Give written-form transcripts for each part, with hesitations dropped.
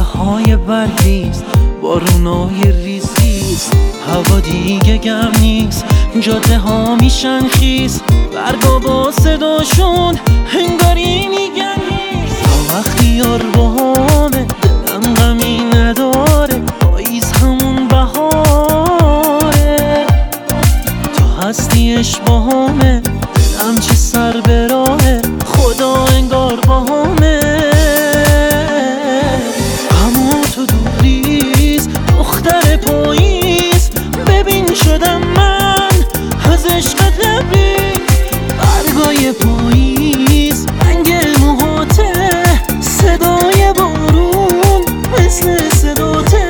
های برگیست، بارونای ریزیست، هوا دیگه گرم نیست، جاده ها میشن خیس، برگا با صداشون هنگاری میگن نیست. تا وقتی یار باهامه دلم غمی نداره، پاییز همون بهاره. تو هستیش باهامه دلم چه سر به راهه، خدا انگار باهامه. اما تو دوریست دختر پاییز، ببین شدم من از عشقت لبریز. برگای پاییز رنگ موهاته، صدای بارون مثل صداته.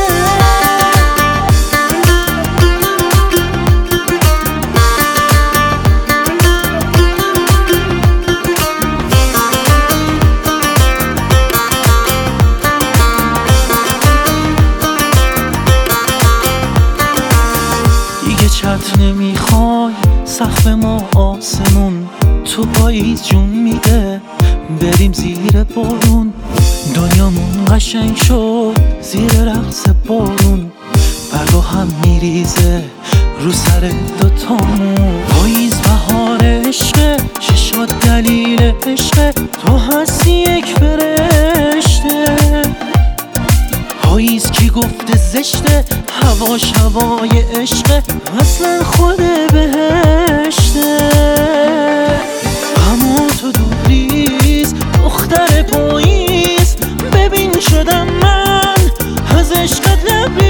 چت نمیخوای سقف ما آسمون، تو پاییز جون میده بریم زیر بارون. دنیامون قشنگ شد زیر رقص بارون، برگا هم میریزه رو سر دوتامون. پاییز بهار عشقه، چشات دلیل عشقه، تو هستی یک فرشته. پاییز کی گفته زشته، هواش هوای عشقه، اصلا خود بهشته. اما تو دوریست دختر پاییز، ببین شدم من از عشقت لبریز.